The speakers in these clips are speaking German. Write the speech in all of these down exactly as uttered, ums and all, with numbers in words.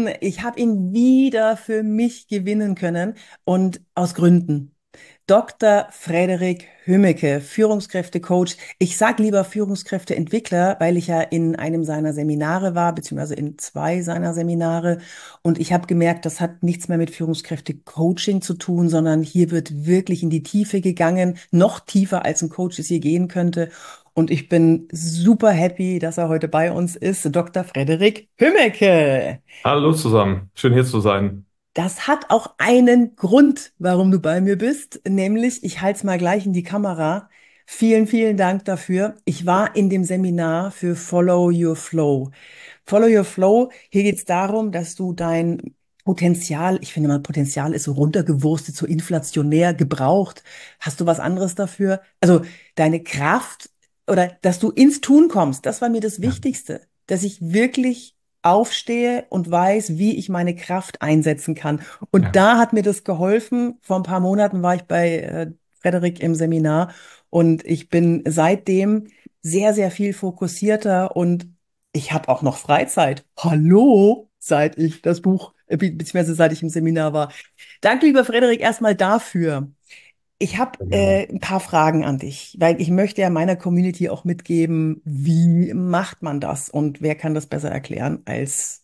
Ich habe ihn wieder für mich gewinnen können und aus Gründen. Doktor Frederik Hümmeke, Führungskräftecoach. Ich sage lieber Führungskräfteentwickler, weil ich ja in einem seiner Seminare war, beziehungsweise in zwei seiner Seminare. Und ich habe gemerkt, das hat nichts mehr mit Führungskräftecoaching zu tun, sondern hier wird wirklich in die Tiefe gegangen, noch tiefer als ein Coach es hier gehen könnte. Und ich bin super happy, dass er heute bei uns ist, Doktor Frederik Hümmeke. Hallo zusammen, schön hier zu sein. Das hat auch einen Grund, warum du bei mir bist, nämlich, ich halte es mal gleich in die Kamera. Vielen, vielen Dank dafür. Ich war in dem Seminar für Follow Your Flow. Follow Your Flow, hier geht es darum, dass du dein Potenzial, ich finde mal, Potenzial ist so runtergewurstet, so inflationär gebraucht. Hast du was anderes dafür? Also deine Kraft oder dass du ins Tun kommst, das war mir das Ja, Wichtigste, dass ich wirklich aufstehe und weiß, wie ich meine Kraft einsetzen kann. Und ja, da hat mir das geholfen. Vor ein paar Monaten war ich bei äh, Frederik im Seminar und ich bin seitdem sehr, sehr viel fokussierter und ich habe auch noch Freizeit. Hallo, seit ich das Buch, äh, be- beziehungsweise seit ich im Seminar war. Danke, lieber Frederik, erstmal dafür. Ich habe sehr gerne. äh, ein paar Fragen an dich, weil ich möchte ja meiner Community auch mitgeben, wie macht man das und wer kann das besser erklären als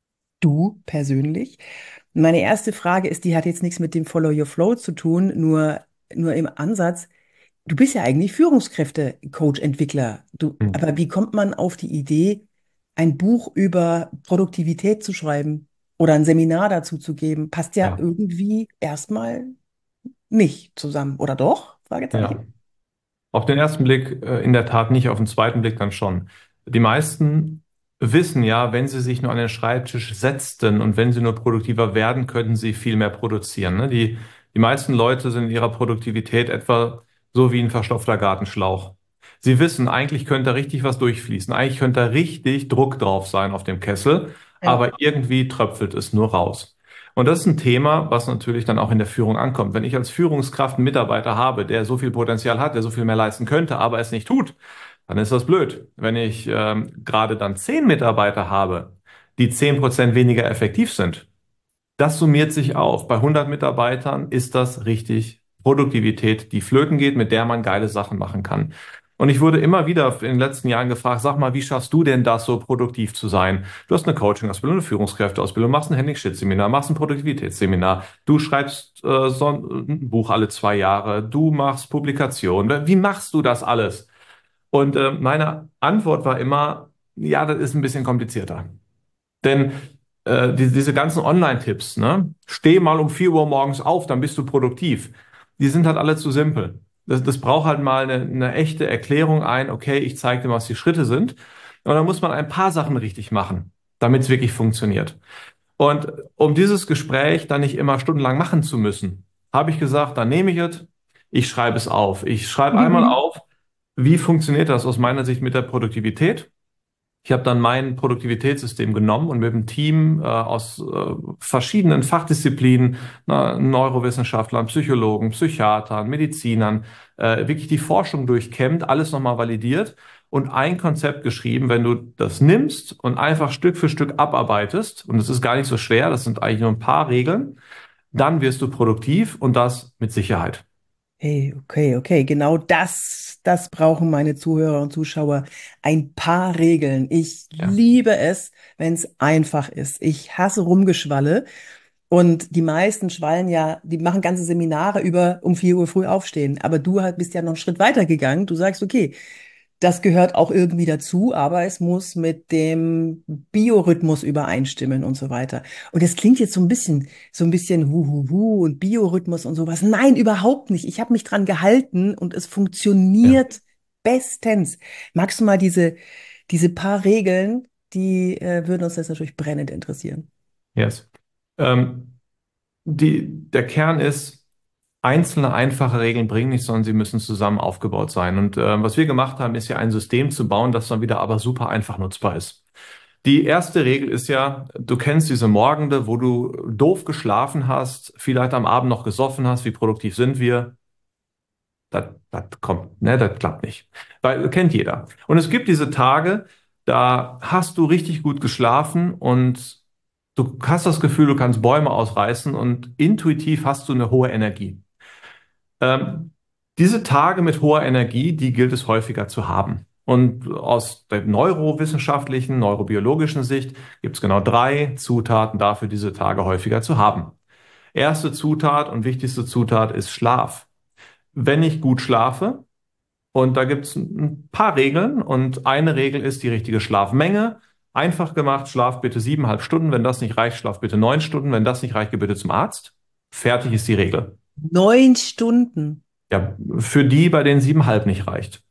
du persönlich? Meine erste Frage ist, die hat jetzt nichts mit dem Follow Your Flow zu tun, nur, nur im Ansatz. Du bist ja eigentlich Führungskräfte-Coach, Entwickler. Du, Hm. aber wie kommt man auf die Idee, ein Buch über Produktivität zu schreiben oder ein Seminar dazu zu geben? Passt ja Ja, irgendwie erstmal nicht zusammen, oder doch? ja. Fragezeichen. Auf den ersten Blick äh, in der Tat nicht, auf den zweiten Blick dann schon. Die meisten wissen ja, wenn sie sich nur an den Schreibtisch setzten und wenn sie nur produktiver werden, könnten sie viel mehr produzieren. Ne? Die, die meisten Leute sind in ihrer Produktivität etwa so wie ein verstopfter Gartenschlauch. Sie wissen, eigentlich könnte da richtig was durchfließen, eigentlich könnte da richtig Druck drauf sein auf dem Kessel, Ja. aber irgendwie tröpfelt es nur raus. Und das ist ein Thema, was natürlich dann auch in der Führung ankommt. Wenn ich als Führungskraft einen Mitarbeiter habe, der so viel Potenzial hat, der so viel mehr leisten könnte, aber es nicht tut, dann ist das blöd. Wenn ich ähm, gerade dann zehn Mitarbeiter habe, die zehn Prozent weniger effektiv sind, das summiert sich auf. Bei hundert Mitarbeitern ist das richtig Produktivität, die flöten geht, mit der man geile Sachen machen kann. Und ich wurde immer wieder in den letzten Jahren gefragt, sag mal, wie schaffst du denn das, so produktiv zu sein? Du hast eine Coaching-Ausbildung, eine Führungskräfteausbildung, machst ein Henning-Schmidt-Seminar, machst ein Produktivitätsseminar, du schreibst äh, so ein ein Buch alle zwei Jahre, du machst Publikationen. Wie machst du das alles? Und äh, meine Antwort war immer, ja, das ist ein bisschen komplizierter. Denn äh, die, diese ganzen Online-Tipps, ne? Steh mal um vier Uhr morgens auf, dann bist du produktiv. Die sind halt alle zu simpel. Das, das braucht halt mal eine, eine echte Erklärung ein, okay, ich zeige dir, was die Schritte sind. Und dann muss man ein paar Sachen richtig machen, damit es wirklich funktioniert. Und um dieses Gespräch dann nicht immer stundenlang machen zu müssen, habe ich gesagt, dann nehme ich es, ich schreibe es auf. Ich schreibe einmal Mhm. auf, wie funktioniert das aus meiner Sicht mit der Produktivität? Ich habe dann mein Produktivitätssystem genommen und mit einem Team äh, aus äh, verschiedenen Fachdisziplinen, na, Neurowissenschaftlern, Psychologen, Psychiatern, Medizinern, äh, wirklich die Forschung durchkämmt, alles nochmal validiert und ein Konzept geschrieben. Wenn du das nimmst und einfach Stück für Stück abarbeitest, und es ist gar nicht so schwer, das sind eigentlich nur ein paar Regeln, dann wirst du produktiv und das mit Sicherheit. Hey, okay, okay, genau das, das brauchen meine Zuhörer und Zuschauer. Ein paar Regeln. Ich Ja, liebe es, wenn es einfach ist. Ich hasse Rumgeschwalle und die meisten schwallen ja, die machen ganze Seminare über um vier Uhr früh aufstehen. Aber du halt bist ja noch einen Schritt weiter gegangen. Du sagst, okay, das gehört auch irgendwie dazu, aber es muss mit dem Biorhythmus übereinstimmen und so weiter. Und das klingt jetzt so ein bisschen, so ein bisschen Huhuhu und Biorhythmus und sowas. Nein, überhaupt nicht. Ich habe mich dran gehalten und es ja, funktioniert bestens. Magst du mal diese, diese paar Regeln, die äh, würden uns jetzt natürlich brennend interessieren. yes. Ähm, die, der Kern ist, einzelne einfache Regeln bringen nichts, sondern sie müssen zusammen aufgebaut sein. Und äh, was wir gemacht haben, ist ja ein System zu bauen, das dann wieder aber super einfach nutzbar ist. Die erste Regel ist ja, du kennst diese Morgende, wo du doof geschlafen hast, vielleicht am Abend noch gesoffen hast, wie produktiv sind wir? Das, das kommt, ne, das klappt nicht. Weil kennt jeder. Und es gibt diese Tage, da hast du richtig gut geschlafen und Du hast das Gefühl, du kannst Bäume ausreißen und intuitiv hast du eine hohe Energie. Ähm, diese Tage mit hoher Energie, die gilt es häufiger zu haben. Und aus der neurowissenschaftlichen, neurobiologischen Sicht gibt es genau drei Zutaten dafür, diese Tage häufiger zu haben. Erste Zutat und wichtigste Zutat ist Schlaf. Wenn ich gut schlafe, und da gibt es ein paar Regeln, und eine Regel ist die richtige Schlafmenge. Einfach gemacht, schlaf bitte siebeneinhalb Stunden. Wenn das nicht reicht, schlaf bitte neun Stunden. Wenn das nicht reicht, geh bitte zum Arzt. Fertig ist die Regel. Neun Stunden. Ja, für die, bei denen siebeneinhalb nicht reicht.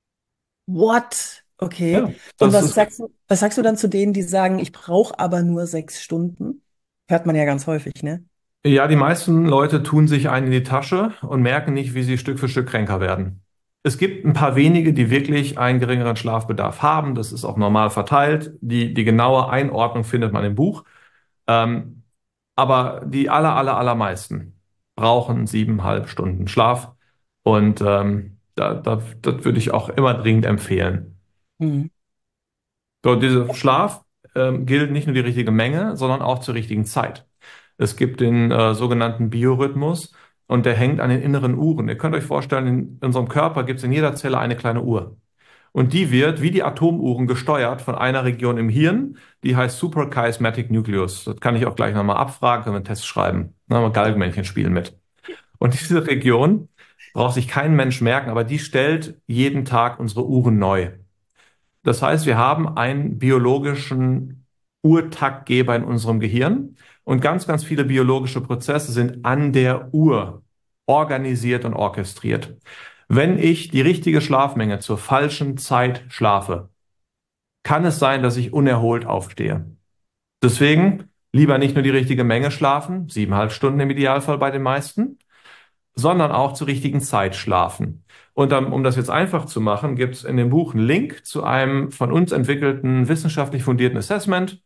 What? Okay. Ja, Und das was ist, sagst du, was sagst du dann zu denen, die sagen, ich brauche aber nur sechs Stunden? Hört man ja ganz häufig, ne? ja, die meisten Leute tun sich einen in die Tasche und merken nicht, wie sie Stück für Stück kränker werden. Es gibt ein paar wenige, die wirklich einen geringeren Schlafbedarf haben. Das ist auch normal verteilt. Die, die genaue Einordnung findet man im Buch. Ähm, aber die aller, aller, allermeisten brauchen siebeneinhalb Stunden Schlaf. Und ähm, da, da, das würde ich auch immer dringend empfehlen. Mhm. So, dieser Schlaf ähm, gilt nicht nur die richtige Menge, sondern auch zur richtigen Zeit. Es gibt den äh, sogenannten Biorhythmus und der hängt an den inneren Uhren. Ihr könnt euch vorstellen, in unserem Körper gibt es in jeder Zelle eine kleine Uhr. Und die wird wie die Atomuhren gesteuert von einer Region im Hirn, die heißt Suprachiasmatic Nucleus. Das kann ich auch gleich nochmal abfragen, können wir einen Test schreiben. Dann haben wir Galgenmännchen spielen mit. Und diese Region braucht sich kein Mensch merken, aber die stellt jeden Tag unsere Uhren neu. Das heißt, wir haben einen biologischen Uhrtaktgeber in unserem Gehirn und ganz, ganz viele biologische Prozesse sind an der Uhr organisiert und orchestriert. Wenn ich die richtige Schlafmenge zur falschen Zeit schlafe, kann es sein, dass ich unerholt aufstehe. Deswegen lieber nicht nur die richtige Menge schlafen, siebeneinhalb Stunden im Idealfall bei den meisten, sondern auch zur richtigen Zeit schlafen. Und dann, um das jetzt einfach zu machen, gibt es in dem Buch einen Link zu einem von uns entwickelten wissenschaftlich fundierten Assessment.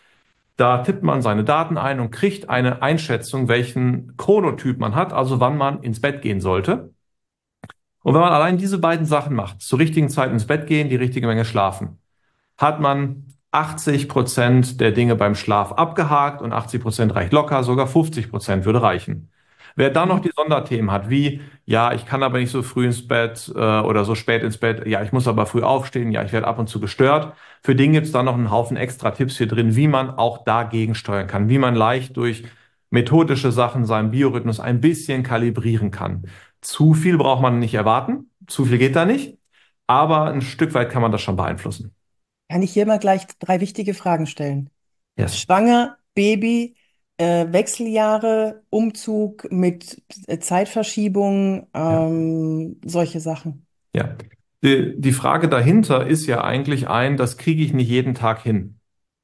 Da tippt man seine Daten ein und kriegt eine Einschätzung, welchen Chronotyp man hat, also wann man ins Bett gehen sollte. Und wenn man allein diese beiden Sachen macht, zur richtigen Zeit ins Bett gehen, die richtige Menge schlafen, hat man achtzig Prozent der Dinge beim Schlaf abgehakt und achtzig Prozent reicht locker, sogar fünfzig Prozent würde reichen. Wer dann noch Mhm. die Sonderthemen hat, wie, ja, ich kann aber nicht so früh ins Bett äh, oder so spät ins Bett, ja, ich muss aber früh aufstehen, ja, ich werde ab und zu gestört. Für den gibt es dann noch einen Haufen extra Tipps hier drin, wie man auch dagegen steuern kann, wie man leicht durch methodische Sachen seinen Biorhythmus ein bisschen kalibrieren kann. Zu viel braucht man nicht erwarten, zu viel geht da nicht, aber ein Stück weit kann man das schon beeinflussen. Kann ich hier mal gleich drei wichtige Fragen stellen? Yes. Schwanger, Baby, äh, Wechseljahre, Umzug mit äh, Zeitverschiebung, Ja. ähm, solche Sachen. Ja. Die, die Frage dahinter ist ja eigentlich ein, das kriege ich nicht jeden Tag hin.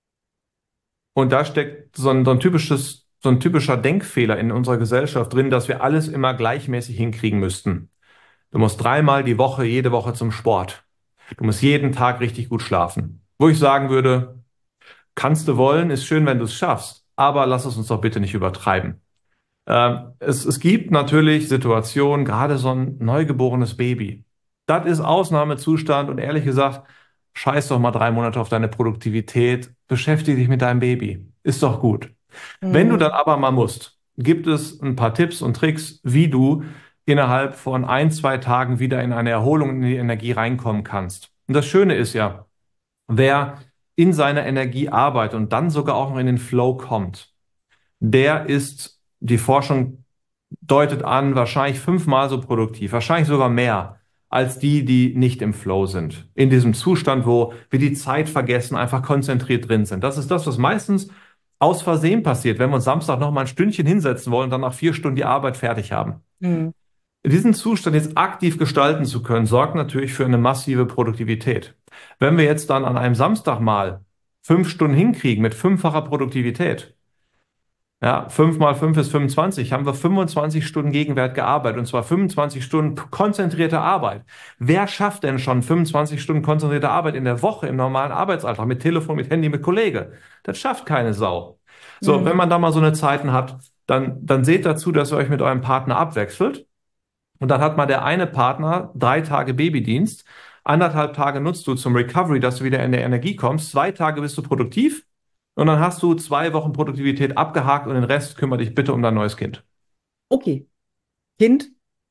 Und da steckt so ein, so ein typisches, so ein typischer Denkfehler in unserer Gesellschaft drin, dass wir alles immer gleichmäßig hinkriegen müssten. Du musst dreimal die Woche, jede Woche zum Sport. Du musst jeden Tag richtig gut schlafen. Wo ich sagen würde, kannst du wollen, ist schön, wenn du es schaffst, aber lass es uns doch bitte nicht übertreiben. Ähm, es, es gibt natürlich Situationen, gerade so ein neugeborenes Baby. Das ist Ausnahmezustand und ehrlich gesagt, scheiß doch mal drei Monate auf deine Produktivität, beschäftige dich mit deinem Baby. Ist doch gut. Wenn du dann Mhm. aber mal musst, gibt es ein paar Tipps und Tricks, wie du innerhalb von ein, zwei Tagen wieder in eine Erholung, in die Energie reinkommen kannst. Und das Schöne ist ja, wer in seiner Energie arbeitet und dann sogar auch noch in den Flow kommt, der ist, die Forschung deutet an, wahrscheinlich fünfmal so produktiv, wahrscheinlich sogar mehr als die, die nicht im Flow sind. In diesem Zustand, wo wir die Zeit vergessen, einfach konzentriert drin sind. Das ist das, was meistens aus Versehen passiert, wenn wir uns Samstag noch mal ein Stündchen hinsetzen wollen und dann nach vier Stunden die Arbeit fertig haben. Mhm. Diesen Zustand jetzt aktiv gestalten zu können, sorgt natürlich für eine massive Produktivität. Wenn wir jetzt dann an einem Samstag mal fünf Stunden hinkriegen mit fünffacher Produktivität, ja, fünf mal fünf ist fünfundzwanzig. Haben wir fünfundzwanzig Stunden Gegenwert gearbeitet. Und zwar fünfundzwanzig Stunden konzentrierte Arbeit. Wer schafft denn schon fünfundzwanzig Stunden konzentrierte Arbeit in der Woche im normalen Arbeitsalltag mit Telefon, mit Handy, mit Kollege? Das schafft keine Sau. So, wenn Mhm. man da mal so eine Zeiten hat, dann, dann seht dazu, dass ihr euch mit eurem Partner abwechselt. Und dann hat mal der eine Partner drei Tage Babydienst. Anderthalb Tage nutzt du zum Recovery, dass du wieder in der Energie kommst. Zwei Tage bist du produktiv. Und dann hast du zwei Wochen Produktivität abgehakt und den Rest kümmere dich bitte um dein neues Kind. Okay. Kind,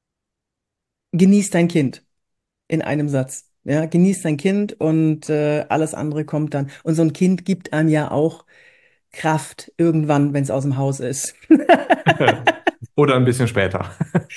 genieß dein Kind in einem Satz. Ja, genieß dein Kind und äh, alles andere kommt dann. Und so ein Kind gibt einem ja auch Kraft irgendwann, wenn es aus dem Haus ist. Oder ein bisschen später.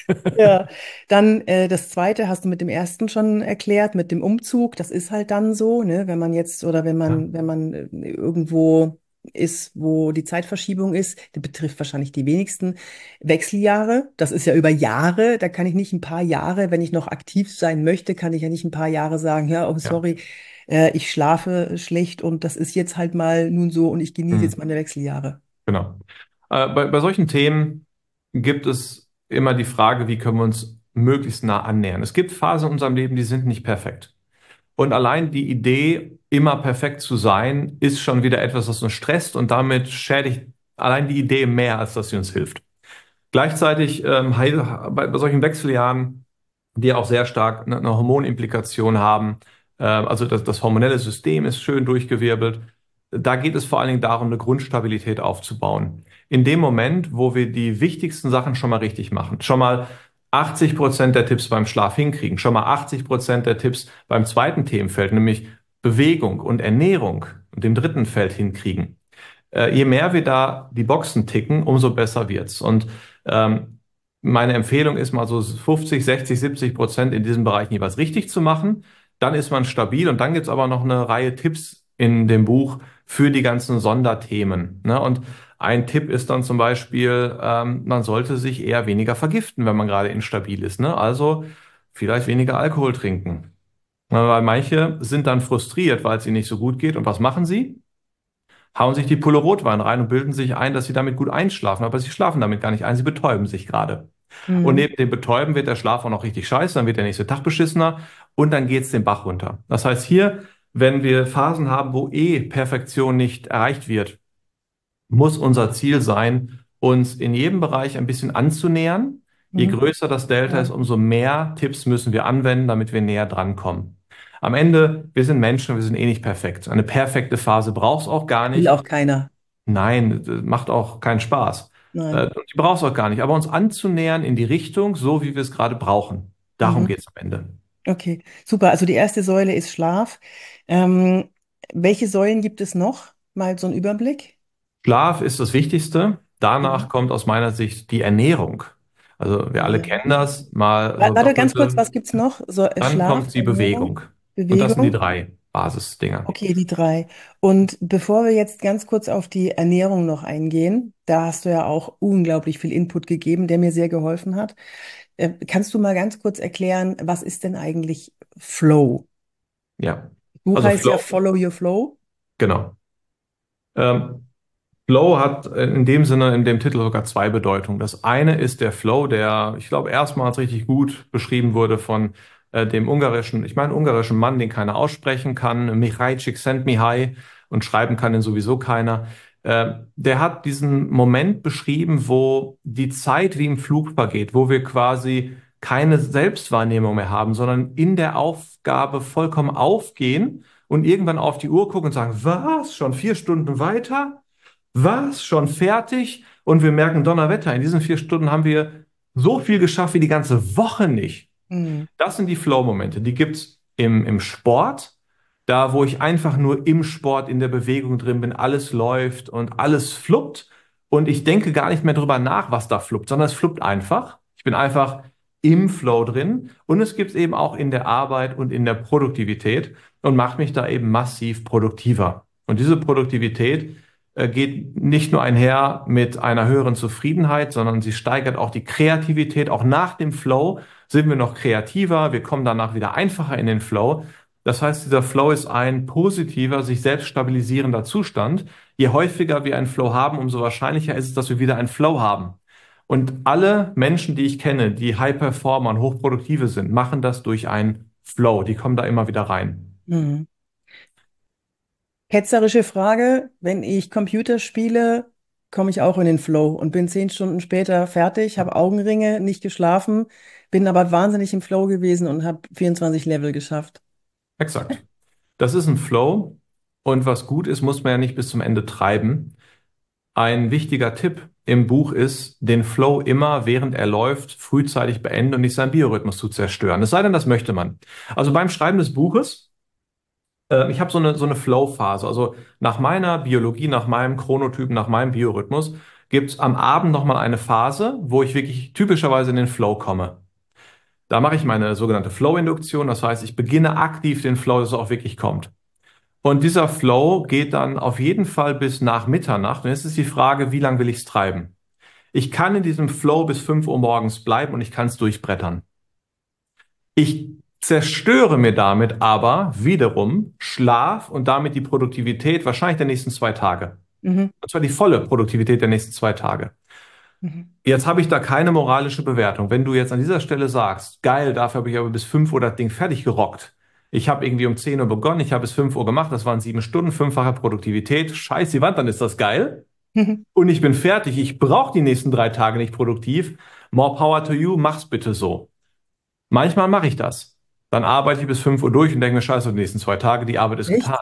Ja, dann äh, das zweite hast du mit dem ersten schon erklärt, mit dem Umzug. Das ist halt dann so, ne, wenn man jetzt oder wenn Ja, man, wenn man äh, irgendwo ist, wo die Zeitverschiebung ist, die betrifft wahrscheinlich die wenigsten Wechseljahre. Das ist ja über Jahre. Da kann ich nicht ein paar Jahre, wenn ich noch aktiv sein möchte, kann ich ja nicht ein paar Jahre sagen, ja, oh ja, sorry, äh, ich schlafe schlecht und das ist jetzt halt mal nun so und ich genieße jetzt hm, meine Wechseljahre. genau. Äh, bei, bei solchen Themen gibt es immer die Frage, wie können wir uns möglichst nah annähern. Es gibt Phasen in unserem Leben, die sind nicht perfekt. Und allein die Idee, immer perfekt zu sein, ist schon wieder etwas, was uns stresst und damit schädigt allein die Idee mehr, als dass sie uns hilft. Gleichzeitig ähm, heil- bei, bei solchen Wechseljahren, die ja auch sehr stark eine, eine Hormonimplikation haben, äh, also das, das hormonelle System ist schön durchgewirbelt. Da geht es vor allen Dingen darum, eine Grundstabilität aufzubauen. In dem Moment, wo wir die wichtigsten Sachen schon mal richtig machen, schon mal achtzig Prozent der Tipps beim Schlaf hinkriegen, schon mal achtzig Prozent der Tipps beim zweiten Themenfeld, nämlich Bewegung und Ernährung und dem dritten Feld hinkriegen, äh, je mehr wir da die Boxen ticken, umso besser wird's. Und ähm, meine Empfehlung ist mal so fünfzig, sechzig, siebzig Prozent in diesen Bereichen jeweils richtig zu machen. Dann ist man stabil und dann gibt's aber noch eine Reihe Tipps in dem Buch für die ganzen Sonderthemen. Ne? Und ein Tipp ist dann zum Beispiel, ähm, man sollte sich eher weniger vergiften, wenn man gerade instabil ist. Ne? Also vielleicht weniger Alkohol trinken. Weil manche sind dann frustriert, weil es ihnen nicht so gut geht. Und was machen sie? Hauen sich die Pulle Rotwein rein und bilden sich ein, dass sie damit gut einschlafen. Aber sie schlafen damit gar nicht ein, sie betäuben sich gerade. Und Mhm. neben dem Betäuben wird der Schlaf auch noch richtig scheiße, dann wird der nächste Tag beschissener und dann geht's den Bach runter. Das heißt hier, wenn wir Phasen haben, wo eh Perfektion nicht erreicht wird, muss unser Ziel sein, uns in jedem Bereich ein bisschen anzunähern. Je Mhm. größer das Delta ist, Ja. umso mehr Tipps müssen wir anwenden, damit wir näher drankommen. Am Ende, wir sind Menschen, wir sind eh nicht perfekt. Eine perfekte Phase braucht es auch gar Will nicht. auch keiner. Nein, das macht auch keinen Spaß. Äh, Nein. Die brauchst du auch gar nicht. Aber uns anzunähern in die Richtung, so wie wir es gerade brauchen. Darum Mhm. geht es am Ende. Okay, super. Also die erste Säule ist Schlaf. Ähm, welche Säulen gibt es noch? Mal so ein Überblick. Schlaf ist das Wichtigste. Danach Mhm. kommt aus meiner Sicht die Ernährung. Also wir alle Ja. kennen das, mal Wa- so Warte ganz kurz, doppelte. was gibt's noch? So, äh, Dann Schlaf, kommt die Ernährung, Bewegung. Und das sind die Bewegung. drei Basisdinger. Okay, die drei. Und bevor wir jetzt ganz kurz auf die Ernährung noch eingehen, da hast du ja auch unglaublich viel Input gegeben, der mir sehr geholfen hat. Äh, kannst du mal ganz kurz erklären, was ist denn eigentlich Flow? Ja. Buch Also heißt ja Flow, Follow Your Flow. genau. Ähm, Flow hat in dem Sinne, in dem Titel sogar zwei Bedeutungen. Das eine ist der Flow, der, ich glaube, erstmals richtig gut beschrieben wurde von äh, dem ungarischen, ich meine, ungarischen Mann, den keiner aussprechen kann, Mihai Csikszentmihalyi, und schreiben kann den sowieso keiner. Äh, der hat diesen Moment beschrieben, wo die Zeit wie im Flug vergeht, wo wir quasi keine Selbstwahrnehmung mehr haben, sondern in der Aufgabe vollkommen aufgehen und irgendwann auf die Uhr gucken und sagen, was, schon vier Stunden weiter? Was? Schon fertig? Und wir merken, Donnerwetter, in diesen vier Stunden haben wir so viel geschafft wie die ganze Woche nicht. Mhm. Das sind die Flow-Momente. Die gibt's im, im Sport, da wo ich einfach nur im Sport in der Bewegung drin bin, alles läuft und alles fluppt. Und ich denke gar nicht mehr drüber nach, was da fluppt, sondern es fluppt einfach. Ich bin einfach im Flow drin. Und es gibt es eben auch in der Arbeit und in der Produktivität und macht mich da eben massiv produktiver. Und diese Produktivität äh, geht nicht nur einher mit einer höheren Zufriedenheit, sondern sie steigert auch die Kreativität. Auch nach dem Flow sind wir noch kreativer, wir kommen danach wieder einfacher in den Flow. Das heißt, dieser Flow ist ein positiver, sich selbst stabilisierender Zustand. Je häufiger wir einen Flow haben, umso wahrscheinlicher ist es, dass wir wieder einen Flow haben. Und alle Menschen, die ich kenne, die High Performer und Hochproduktive sind, machen das durch einen Flow. Die kommen da immer wieder rein. Mhm. Ketzerische Frage, wenn ich Computer spiele, komme ich auch in den Flow und bin zehn Stunden später fertig, habe Augenringe, nicht geschlafen, bin aber wahnsinnig im Flow gewesen und habe vierundzwanzig Level geschafft. Exakt. Das ist ein Flow Und was gut ist, muss man ja nicht bis zum Ende treiben. Ein wichtiger Tipp im Buch ist, den Flow immer, während er läuft, frühzeitig beenden und nicht seinen Biorhythmus zu zerstören. Es sei denn, das möchte man. Also beim Schreiben des Buches, äh, ich habe so eine, so eine Flow-Phase. Also nach meiner Biologie, nach meinem Chronotypen, nach meinem Biorhythmus gibt es am Abend nochmal eine Phase, wo ich wirklich typischerweise in den Flow komme. Da mache ich meine sogenannte Flow-Induktion. Das heißt, ich beginne aktiv den Flow, dass er auch wirklich kommt. Und dieser Flow geht dann auf jeden Fall bis nach Mitternacht. Und jetzt ist die Frage, wie lange will ich es treiben? Ich kann in diesem Flow bis fünf Uhr morgens bleiben und ich kann es durchbrettern. Ich zerstöre mir damit aber wiederum Schlaf und damit die Produktivität wahrscheinlich der nächsten zwei Tage. Mhm. Und zwar die volle Produktivität der nächsten zwei Tage. Mhm. Jetzt habe ich da keine moralische Bewertung. Wenn du jetzt an dieser Stelle sagst, geil, dafür habe ich aber bis fünf Uhr das Ding fertig gerockt. Ich habe irgendwie um zehn Uhr begonnen, ich habe bis fünf Uhr gemacht, das waren sieben Stunden, fünffache Produktivität. Scheiß die Wand, dann ist das geil. Mhm. Und ich bin fertig, ich brauche die nächsten drei Tage nicht produktiv. More power to you, mach's bitte so. Manchmal mache ich das. Dann arbeite ich bis fünf Uhr durch und denke mir, scheiße, die nächsten zwei Tage, die Arbeit ist getan. Echt?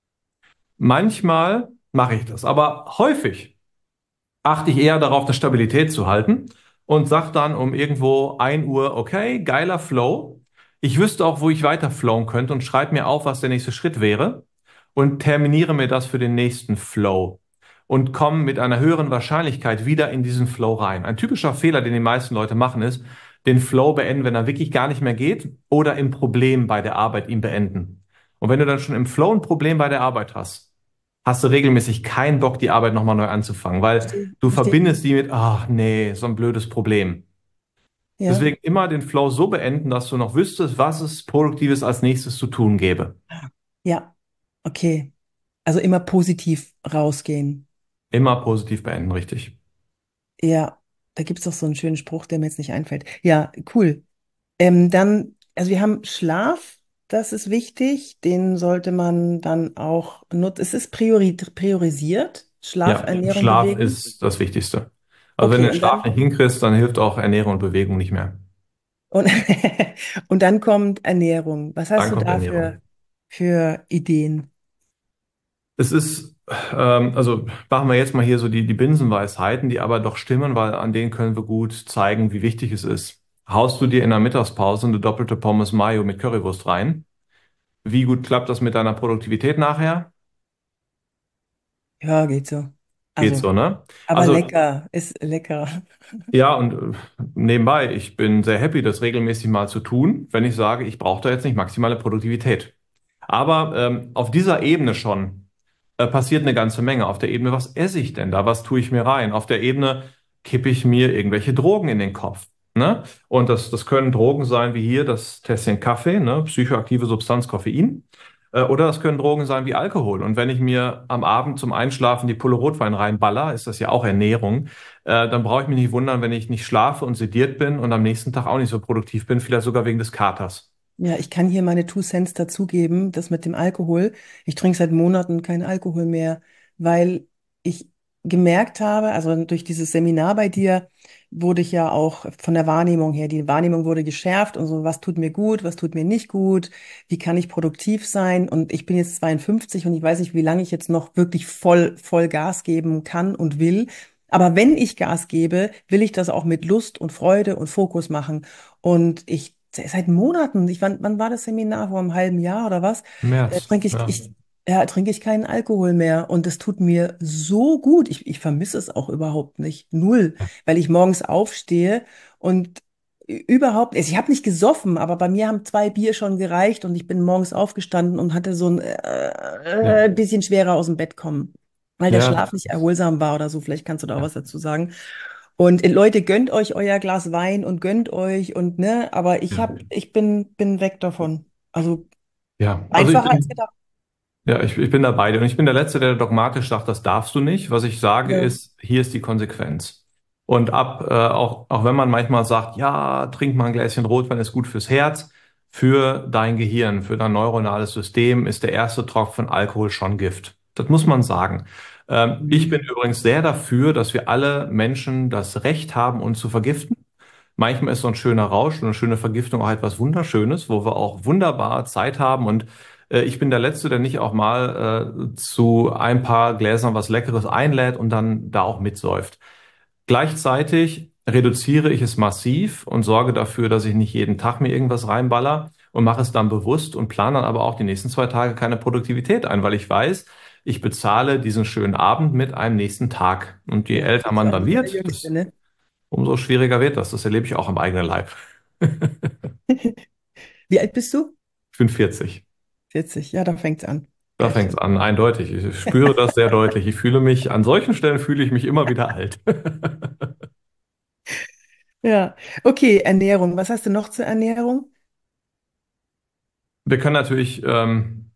Manchmal mache ich das, aber häufig achte ich eher darauf, eine Stabilität zu halten und sage dann um irgendwo ein Uhr, okay, geiler Flow. Ich wüsste auch, wo ich weiter flowen könnte und schreibe mir auf, was der nächste Schritt wäre und terminiere mir das für den nächsten Flow und komme mit einer höheren Wahrscheinlichkeit wieder in diesen Flow rein. Ein typischer Fehler, den die meisten Leute machen, ist, den Flow beenden, wenn er wirklich gar nicht mehr geht oder im Problem bei der Arbeit ihn beenden. Und wenn du dann schon im Flow ein Problem bei der Arbeit hast, hast du regelmäßig keinen Bock, die Arbeit nochmal neu anzufangen, weil Verstehe, du verstehe. verbindest die mit, ach nee, so ein blödes Problem. Ja. Deswegen immer den Flow so beenden, dass du noch wüsstest, was es Produktives als nächstes zu tun gäbe. Ja. Okay. Also immer positiv rausgehen. Immer positiv beenden, richtig. Ja. Da gibt es doch so einen schönen Spruch, der mir jetzt nicht einfällt. Ja, cool. Ähm, dann, also wir haben Schlaf, das ist wichtig. Den sollte man dann auch nutzen. Es ist priori priorisiert. Schlaf, Ja, Ernährung, Schlaf Bewegung. ist das Wichtigste. Also wenn Okay, du den und Schlaf dann, nicht hinkriegst, dann hilft auch Ernährung und Bewegung nicht mehr. und, und dann kommt Ernährung. Was hast Dann du kommt da Ernährung. für, für Ideen? Es ist, ähm, also machen wir jetzt mal hier so die, die Binsenweisheiten, die aber doch stimmen, weil an denen können wir gut zeigen, wie wichtig es ist. Haust du dir in der Mittagspause eine doppelte Pommes Mayo mit Currywurst rein? Wie gut klappt das mit deiner Produktivität nachher? Ja, geht so. Geht Also, so, ne? aber Also lecker, ist lecker. ja, und äh, nebenbei, ich bin sehr happy, das regelmäßig mal zu tun, wenn ich sage, ich brauche da jetzt nicht maximale Produktivität. Aber ähm, auf dieser Ebene schon äh, passiert eine ganze Menge. Auf der Ebene, was esse ich denn da? Was tue ich mir rein? Auf der Ebene kippe ich mir irgendwelche Drogen in den Kopf. Ne? Und das, das können Drogen sein, wie hier das Tässchen Kaffee, ne? Psychoaktive Substanz Koffein. Äh, Oder das können Drogen sein wie Alkohol. Und wenn ich mir am Abend zum Einschlafen die Pulle Rotwein reinballer, ist das ja auch Ernährung, äh, dann brauche ich mich nicht wundern, wenn ich nicht schlafe und sediert bin und am nächsten Tag auch nicht so produktiv bin, vielleicht sogar wegen des Katers. Ja, ich kann hier meine Two Cents dazugeben, das mit dem Alkohol. Ich trinke seit Monaten keinen Alkohol mehr, weil ich gemerkt habe, also durch dieses Seminar bei dir wurde ich ja auch von der Wahrnehmung her, die Wahrnehmung wurde geschärft und so, was tut mir gut, was tut mir nicht gut, wie kann ich produktiv sein? Und ich bin jetzt zweiundfünfzig und ich weiß nicht, wie lange ich jetzt noch wirklich voll, voll Gas geben kann und will. Aber wenn ich Gas gebe, will ich das auch mit Lust und Freude und Fokus machen. Und ich seit Monaten, ich, wann, wann war das Seminar? Vor einem halben Jahr oder was? Äh, März, trinke ich, ja. ich, ja, trinke ich keinen Alkohol mehr. Und das tut mir so gut. Ich, ich vermisse es auch überhaupt nicht. Null. Weil ich morgens aufstehe und ü- überhaupt, also ich habe nicht gesoffen, aber bei mir haben zwei Bier schon gereicht und ich bin morgens aufgestanden und hatte so ein äh, Ja, äh, bisschen schwerer aus dem Bett kommen, weil der ja, Schlaf nicht erholsam war oder so. Vielleicht kannst du da auch was dazu sagen. Und äh, Leute, gönnt euch euer Glas Wein und gönnt euch und ne, aber ich ja. hab, ich bin, bin weg davon. Also Ja, also ich einfacher als bin, gedacht. ja, ich, ich bin dabei. Und ich bin der Letzte, der dogmatisch sagt, das darfst du nicht. Was ich sage Ja. ist, hier ist die Konsequenz. Und ab, äh, auch, auch wenn man manchmal sagt, ja, trink mal ein Gläschen Rotwein, ist gut fürs Herz, für dein Gehirn, für dein neuronales System ist der erste Tropfen Alkohol schon Gift. Das muss man sagen. Ähm, ich bin Mhm. übrigens sehr dafür, dass wir alle Menschen das Recht haben, uns zu vergiften. Manchmal ist so ein schöner Rausch und eine schöne Vergiftung auch etwas Wunderschönes, wo wir auch wunderbar Zeit haben und Äh, ich bin der Letzte, der nicht auch mal äh, zu ein paar Gläsern was Leckeres einlädt und dann da auch mitsäuft. Gleichzeitig reduziere ich es massiv und sorge dafür, dass ich nicht jeden Tag mir irgendwas reinballer und mache es dann bewusst und plane dann aber auch die nächsten zwei Tage keine Produktivität ein, weil ich weiß, ich bezahle diesen schönen Abend mit einem nächsten Tag. Und je Ja, älter bist du man auch dann nicht mehr der wird, Jüngste, das, ne? umso schwieriger wird das. Das erlebe ich auch am eigenen Leib. Wie alt bist du? Ich bin vierzig. vierzig, ja, da fängt's an. Da fängt es Gotcha. an, eindeutig. Ich spüre das sehr deutlich. Ich fühle mich, an solchen Stellen fühle ich mich immer wieder alt. Ja, okay, Ernährung. Was hast du noch zur Ernährung? Wir können natürlich ähm,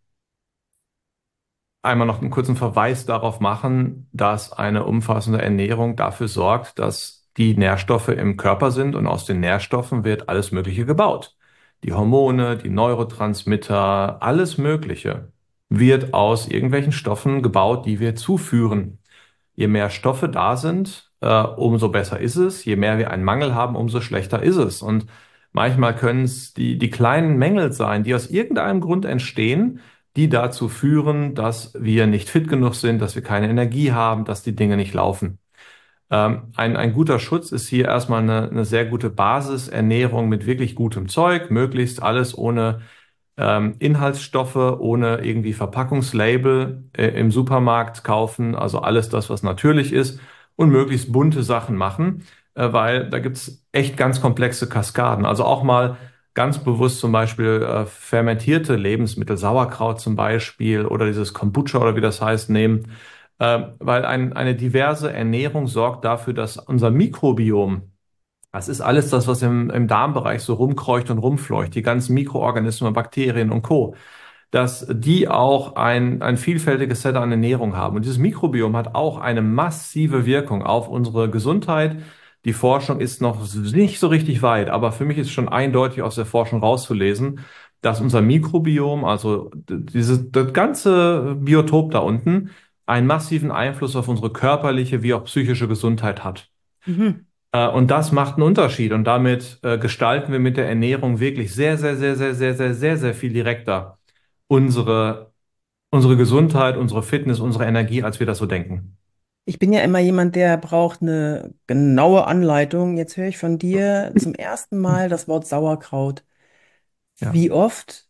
einmal noch einen kurzen Verweis darauf machen, dass eine umfassende Ernährung dafür sorgt, dass die Nährstoffe im Körper sind und aus den Nährstoffen wird alles Mögliche gebaut. Die Hormone, die Neurotransmitter, alles Mögliche wird aus irgendwelchen Stoffen gebaut, die wir zuführen. Je mehr Stoffe da sind, äh, umso besser ist es. Je mehr wir einen Mangel haben, umso schlechter ist es. Und manchmal können es die, die kleinen Mängel sein, die aus irgendeinem Grund entstehen, die dazu führen, dass wir nicht fit genug sind, dass wir keine Energie haben, dass die Dinge nicht laufen. Ähm, ein, ein guter Schutz ist hier erstmal eine, eine sehr gute Basisernährung mit wirklich gutem Zeug, möglichst alles ohne ähm, Inhaltsstoffe, ohne irgendwie Verpackungslabel äh, im Supermarkt kaufen, also alles das, was natürlich ist und möglichst bunte Sachen machen, äh, weil da gibt's echt ganz komplexe Kaskaden. Also auch mal ganz bewusst zum Beispiel äh, fermentierte Lebensmittel, Sauerkraut zum Beispiel oder dieses Kombucha oder wie das heißt, nehmen, äh, weil ein, eine diverse Ernährung sorgt dafür, dass unser Mikrobiom, das ist alles das, was im, im Darmbereich so rumkreucht und rumfleucht, die ganzen Mikroorganismen, Bakterien und Co., dass die auch ein, ein vielfältiges Set an Ernährung haben. Und dieses Mikrobiom hat auch eine massive Wirkung auf unsere Gesundheit. Die Forschung ist noch nicht so richtig weit, aber für mich ist schon eindeutig aus der Forschung rauszulesen, dass unser Mikrobiom, also dieses, das ganze Biotop da unten, einen massiven Einfluss auf unsere körperliche wie auch psychische Gesundheit hat. Mhm. Äh, Und das macht einen Unterschied. Und damit äh, gestalten wir mit der Ernährung wirklich sehr, sehr, sehr, sehr, sehr, sehr, sehr, sehr viel direkter unsere, unsere Gesundheit, unsere Fitness, unsere Energie, als wir das so denken. Ich bin ja immer jemand, der braucht eine genaue Anleitung. Jetzt höre ich von dir zum ersten Mal das Wort Sauerkraut. Ja. Wie oft?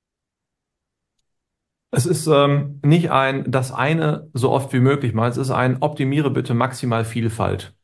Es ist ähm, nicht ein, das eine so oft wie möglich mal. Es ist ein, optimiere bitte maximal Vielfalt.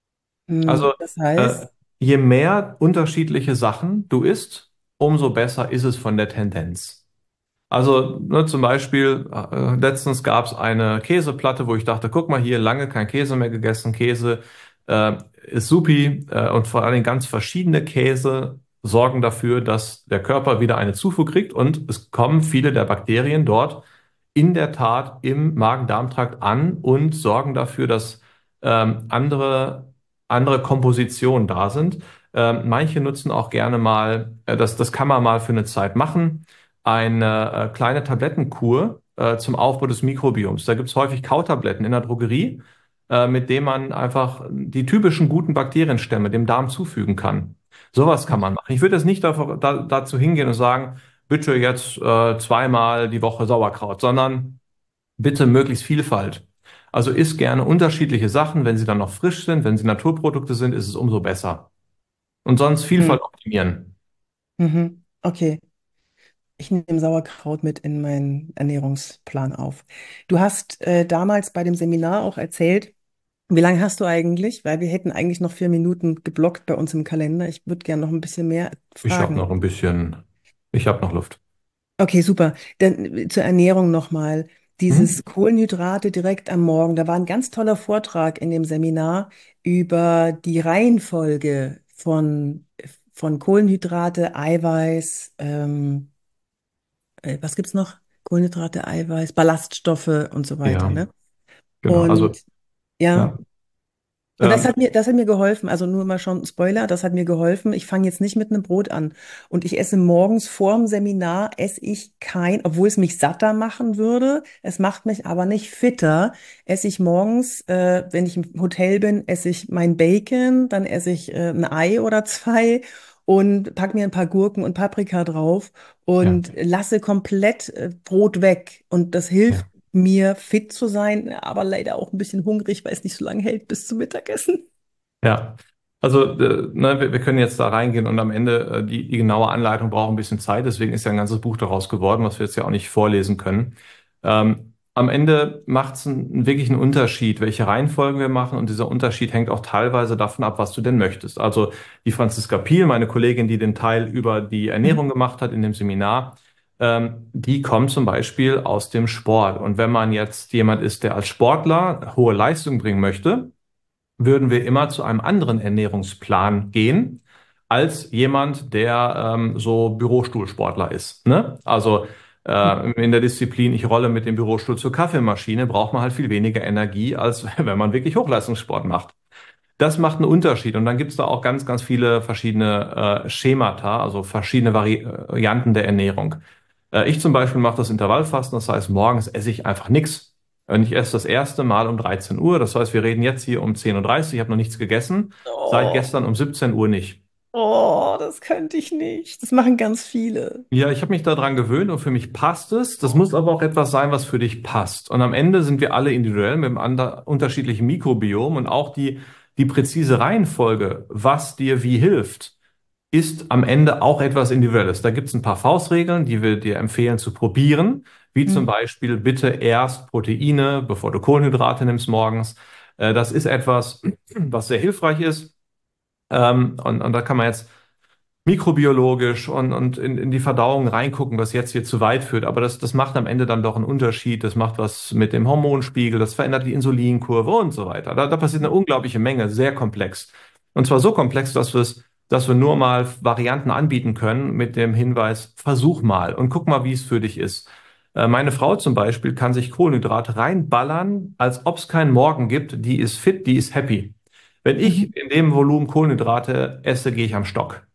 Hm, Also das äh, heißt, je mehr unterschiedliche Sachen du isst, umso besser ist es von der Tendenz. Also ne, zum Beispiel, äh, letztens gab es eine Käseplatte, wo ich dachte, guck mal hier, lange kein Käse mehr gegessen. Käse äh, ist supi äh, und vor allem ganz verschiedene Käse sorgen dafür, dass der Körper wieder eine Zufuhr kriegt und es kommen viele der Bakterien dort in der Tat im Magen-Darm-Trakt an und sorgen dafür, dass ähm, andere, andere Kompositionen da sind. Ähm, manche nutzen auch gerne mal, äh, das, das kann man mal für eine Zeit machen, eine äh, kleine Tablettenkur äh, zum Aufbau des Mikrobioms. Da gibt es häufig Kautabletten in der Drogerie, äh, mit denen man einfach die typischen guten Bakterienstämme dem Darm zufügen kann. Sowas kann man machen. Ich würde jetzt nicht davor, da, dazu hingehen und sagen, bitte jetzt äh, zweimal die Woche Sauerkraut, sondern bitte möglichst Vielfalt. Also isst gerne unterschiedliche Sachen. Wenn sie dann noch frisch sind, wenn sie Naturprodukte sind, ist es umso besser. Und sonst hm, Vielfalt optimieren. mhm, okay. Ich nehme Sauerkraut mit in meinen Ernährungsplan auf. Du hast äh, damals bei dem Seminar auch erzählt, wie lange hast du eigentlich? Weil wir hätten eigentlich noch vier Minuten geblockt bei uns im Kalender. Ich würde gerne noch ein bisschen mehr Ich habe fragen. noch ein bisschen, ich habe noch Luft. Okay, super. Dann äh, zur Ernährung nochmal. Hm? Dieses Kohlenhydrate direkt am Morgen. Da war ein ganz toller Vortrag in dem Seminar über die Reihenfolge von, von Kohlenhydrate, Eiweiß, ähm, äh, was gibt's noch? Kohlenhydrate, Eiweiß, Ballaststoffe und so weiter, Ja, ne? genau. Also, Und ja. ja. Und das Ähm, hat mir, das hat mir geholfen. Also nur mal schon Spoiler, das hat mir geholfen. Ich fange jetzt nicht mit einem Brot an. Und ich esse morgens vorm Seminar, esse ich kein, obwohl es mich satter machen würde. Es macht mich aber nicht fitter. Esse ich morgens, äh, wenn ich im Hotel bin, esse ich mein Bacon, dann esse ich äh, ein Ei oder zwei und pack mir ein paar Gurken und Paprika drauf Ja, und lasse komplett äh, Brot weg. Und das hilft ja. mir, fit zu sein, aber leider auch ein bisschen hungrig, weil es nicht so lange hält bis zum Mittagessen. Ja, also äh, ne, wir, wir können jetzt da reingehen und am Ende äh, die, die genaue Anleitung braucht ein bisschen Zeit, deswegen ist ja ein ganzes Buch daraus geworden, was wir jetzt ja auch nicht vorlesen können. Ähm, am Ende macht es einen, wirklich einen Unterschied, welche Reihenfolgen wir machen und dieser Unterschied hängt auch teilweise davon ab, was du denn möchtest. Also die Franziska Piel, meine Kollegin, die den Teil über die Mhm. Ernährung gemacht hat in dem Seminar, ähm, die kommt zum Beispiel aus dem Sport. Und wenn man jetzt jemand ist, der als Sportler hohe Leistung bringen möchte, würden wir immer zu einem anderen Ernährungsplan gehen als jemand, der ähm, so Bürostuhlsportler ist. Ne? Also äh, in der Disziplin, ich rolle mit dem Bürostuhl zur Kaffeemaschine, braucht man halt viel weniger Energie, als wenn man wirklich Hochleistungssport macht. Das macht einen Unterschied. Und dann gibt es da auch ganz, ganz viele verschiedene äh, Schemata, also verschiedene Vari Varianten der Ernährung. Äh, ich zum Beispiel mache das Intervallfasten, das heißt, morgens esse ich einfach nichts. Und ich esse das erste Mal um dreizehn Uhr. Das heißt, wir reden jetzt hier um zehn Uhr dreißig. Ich habe noch nichts gegessen. Seit Oh, gestern um siebzehn Uhr nicht. oh, das könnte ich nicht. Das machen ganz viele. Ja, ich habe mich daran gewöhnt und für mich passt es. Das muss aber auch etwas sein, was für dich passt. Und am Ende sind wir alle individuell mit einem ander, unterschiedlichen Mikrobiom und auch die, die präzise Reihenfolge, was dir wie hilft, ist am Ende auch etwas Individuelles. Da gibt es ein paar Faustregeln, die wir dir empfehlen zu probieren, wie zum Mhm. Beispiel bitte erst Proteine, bevor du Kohlenhydrate nimmst morgens. Äh, Das ist etwas, was sehr hilfreich ist. Ähm, Und, und da kann man jetzt mikrobiologisch und, und in, in die Verdauung reingucken, was jetzt hier zu weit führt. Aber das, das macht am Ende dann doch einen Unterschied. Das macht was mit dem Hormonspiegel, das verändert die Insulinkurve und so weiter. Da, da passiert eine unglaubliche Menge, sehr komplex. Und zwar so komplex, dass wir es, dass wir nur mal Varianten anbieten können mit dem Hinweis, versuch mal und guck mal, wie es für dich ist. Äh, Meine Frau zum Beispiel kann sich Kohlenhydrate reinballern, als ob es keinen Morgen gibt. Die ist fit, die ist happy. Wenn Mhm. ich in dem Volumen Kohlenhydrate esse, gehe ich am Stock.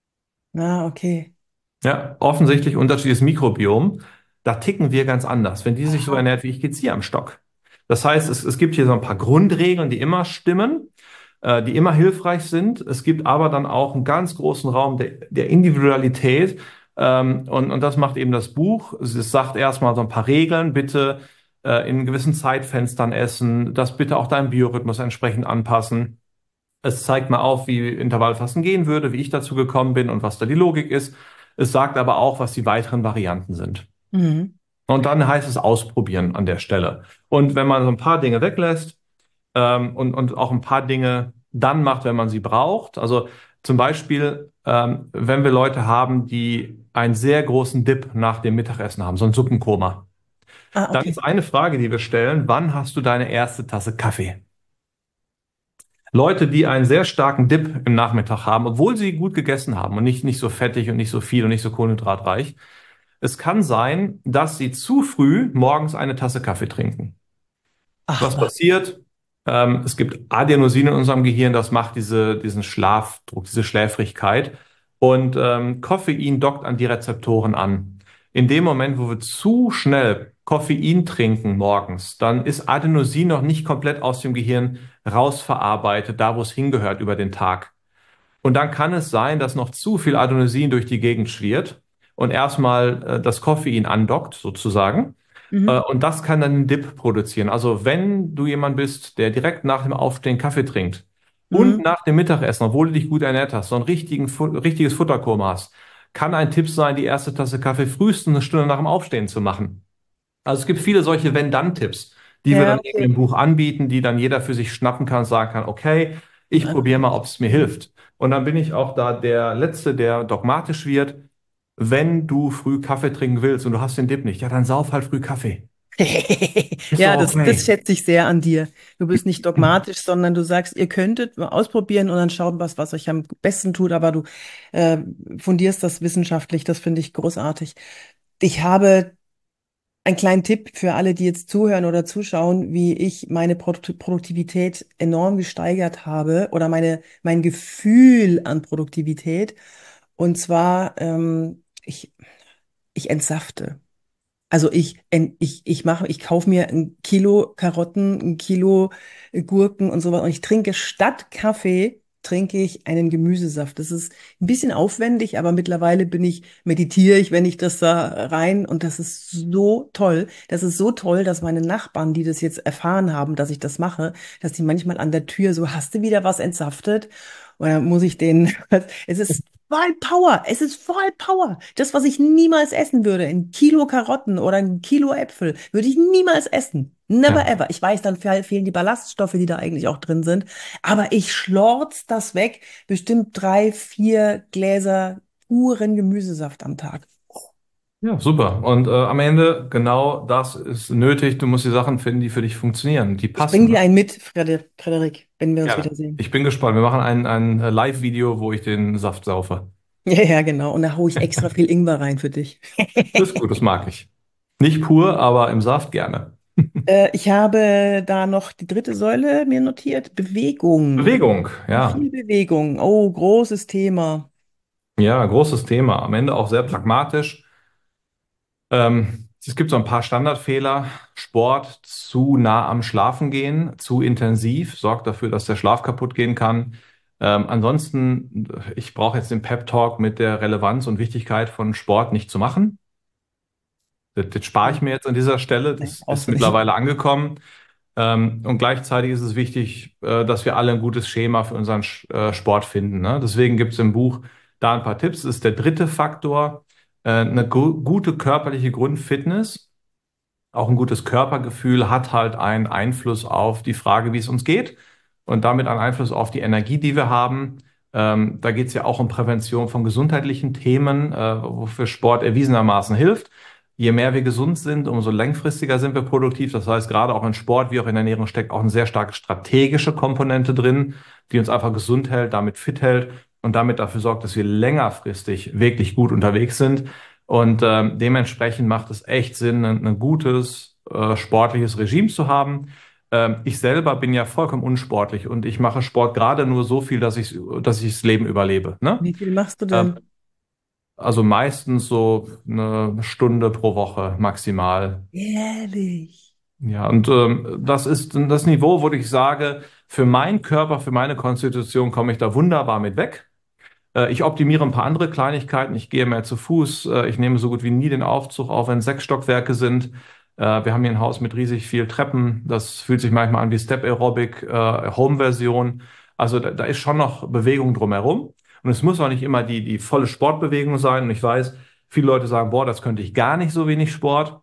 Ah, okay. Ja, offensichtlich unterschiedliches Mikrobiom. Da ticken wir ganz anders. Wenn die sich so Aha. ernährt wie ich, geht's ihr am Stock. Das heißt, es, es gibt hier so ein paar Grundregeln, die immer stimmen, äh, die immer hilfreich sind. Es gibt aber dann auch einen ganz großen Raum der, der Individualität. Ähm, und, und das macht eben das Buch. Es sagt erstmal so ein paar Regeln. Bitte äh, in gewissen Zeitfenstern essen. Das bitte auch deinen Biorhythmus entsprechend anpassen. Es zeigt mal auf, wie Intervallfasten gehen würde, wie ich dazu gekommen bin und was da die Logik ist. Es sagt aber auch, was die weiteren Varianten sind. Mhm. Und dann heißt es ausprobieren an der Stelle. Und wenn man so ein paar Dinge weglässt ähm, und, und auch ein paar Dinge dann macht, wenn man sie braucht, also zum Beispiel, ähm, wenn wir Leute haben, die einen sehr großen Dip nach dem Mittagessen haben, so ein Suppenkoma, Ah, dann okay. ist eine Frage, die wir stellen, wann hast du deine erste Tasse Kaffee? Leute, die einen sehr starken Dip im Nachmittag haben, obwohl sie gut gegessen haben und nicht, nicht so fettig und nicht so viel und nicht so kohlenhydratreich. Es kann sein, dass sie zu früh morgens eine Tasse Kaffee trinken. Ach, Was was. passiert? Ähm, es gibt Adenosin in unserem Gehirn, das macht diese, diesen Schlafdruck, diese Schläfrigkeit. Und ähm, Koffein dockt an die Rezeptoren an. In dem Moment, wo wir zu schnell Koffein trinken morgens, dann ist Adenosin noch nicht komplett aus dem Gehirn rausverarbeitet, da wo es hingehört über den Tag. Und dann kann es sein, dass noch zu viel Adenosin durch die Gegend schwirrt und erstmal äh, das Koffein andockt, sozusagen. Äh, Mhm. und das kann dann einen Dip produzieren. Also wenn du jemand bist, der direkt nach dem Aufstehen Kaffee trinkt und Mhm. nach dem Mittagessen, obwohl du dich gut ernährt hast, so ein richtigen, Fu- richtiges Futterkoma hast, kann ein Tipp sein, die erste Tasse Kaffee frühestens eine Stunde nach dem Aufstehen zu machen. Also es gibt viele solche Wenn-Dann-Tipps, die wir Ja, dann eben im okay. Buch anbieten, die dann jeder für sich schnappen kann und sagen kann, okay, ich probiere mal, ob es mir hilft. Und dann bin ich auch da der Letzte, der dogmatisch wird. Wenn du früh Kaffee trinken willst und du hast den Dip nicht, ja, dann sauf halt früh Kaffee. Ist Ja, doch das, das okay. schätze ich sehr an dir. Du bist nicht dogmatisch, sondern du sagst, ihr könntet mal ausprobieren und dann schauen, was, was euch am besten tut, aber du äh, fundierst das wissenschaftlich, das finde ich großartig. Ich habe einen kleinen Tipp für alle, die jetzt zuhören oder zuschauen, wie ich meine Produ- Produktivität enorm gesteigert habe oder meine, mein Gefühl an Produktivität. Und zwar, ähm, ich, ich entsafte. Also ich, en- ich, ich mache, ich kaufe mir ein Kilo Karotten, ein Kilo Gurken und so weiter. Und ich trinke statt Kaffee trinke ich einen Gemüsesaft. Das ist ein bisschen aufwendig, aber mittlerweile bin ich, meditiere ich, wenn ich das da rein und das ist so toll. Das ist so toll, dass meine Nachbarn, die das jetzt erfahren haben, dass ich das mache, dass die manchmal an der Tür so, hast du wieder was entsaftet? Und dann muss ich denen, es ist voll Power, es ist voll Power. Das, was ich niemals essen würde, ein Kilo Karotten oder ein Kilo Äpfel, würde ich niemals essen. Never Ja. ever. Ich weiß, dann fe- fehlen die Ballaststoffe, die da eigentlich auch drin sind. Aber ich schlorz das weg. Bestimmt drei, vier Gläser puren Gemüsesaft am Tag. Ja, super. Und äh, am Ende genau das ist nötig. Du musst die Sachen finden, die für dich funktionieren, die Ich bringe passen. Ne? dir einen mit, Freder- Frederik, wenn wir uns Gerne. wiedersehen. Ich bin gespannt. Wir machen ein, ein Live-Video, wo ich den Saft saufe. Ja, ja, genau. Und da hole ich extra viel Ingwer rein für dich. Das ist gut, das mag ich. Nicht pur, aber im Saft gerne. Äh, ich habe da noch die dritte Säule mir notiert. Bewegung. Bewegung, ja. Viel Bewegung. Oh, großes Thema. Ja, großes Thema. Am Ende auch sehr pragmatisch. Ähm, es gibt so ein paar Standardfehler. Sport zu nah am Schlafen gehen, zu intensiv, sorgt dafür, dass der Schlaf kaputt gehen kann. Ähm, ansonsten, ich brauche jetzt den Pep-Talk mit der Relevanz und Wichtigkeit von Sport nicht zu machen. Das, das spare ich Ja, mir jetzt an dieser Stelle. nee, Das ist brauchst du nicht. mittlerweile angekommen. Ähm, und gleichzeitig ist es wichtig, äh, dass wir alle ein gutes Schema für unseren Sch- äh, Sport finden. Ne? Deswegen gibt es im Buch da ein paar Tipps. Das ist der dritte Faktor. Äh, eine gu gute körperliche Grundfitness, auch ein gutes Körpergefühl hat halt einen Einfluss auf die Frage, wie es uns geht und damit einen Einfluss auf die Energie, die wir haben. Ähm, da geht es ja auch um Prävention von gesundheitlichen Themen, äh, wofür Sport erwiesenermaßen hilft. Je mehr wir gesund sind, umso langfristiger sind wir produktiv. Das heißt, gerade auch in Sport wie auch in Ernährung steckt auch eine sehr starke strategische Komponente drin, die uns einfach gesund hält, damit fit hält und damit dafür sorgt, dass wir längerfristig wirklich gut unterwegs sind. Und ähm, dementsprechend macht es echt Sinn, ein, ein gutes äh, sportliches Regime zu haben. Ähm, ich selber bin ja vollkommen unsportlich und ich mache Sport gerade nur so viel, dass ich, dass ich das Leben überlebe. Ne? Wie viel machst du Ähm, denn? also meistens so eine Stunde pro Woche maximal. Ehrlich. Ja, und ähm, das ist das Niveau, wo ich sage, für meinen Körper, für meine Konstitution komme ich da wunderbar mit weg. Äh, Ich optimiere ein paar andere Kleinigkeiten. Ich gehe mehr zu Fuß. Äh, Ich nehme so gut wie nie den Aufzug, auch wenn es sechs Stockwerke sind. Äh, Wir haben hier ein Haus mit riesig viel Treppen. Das fühlt sich manchmal an wie Step Aerobic, äh, Home-Version. Also da, da ist schon noch Bewegung drumherum. Und es muss auch nicht immer die, die volle Sportbewegung sein. Und ich weiß, viele Leute sagen, boah, das könnte ich gar nicht so wenig Sport.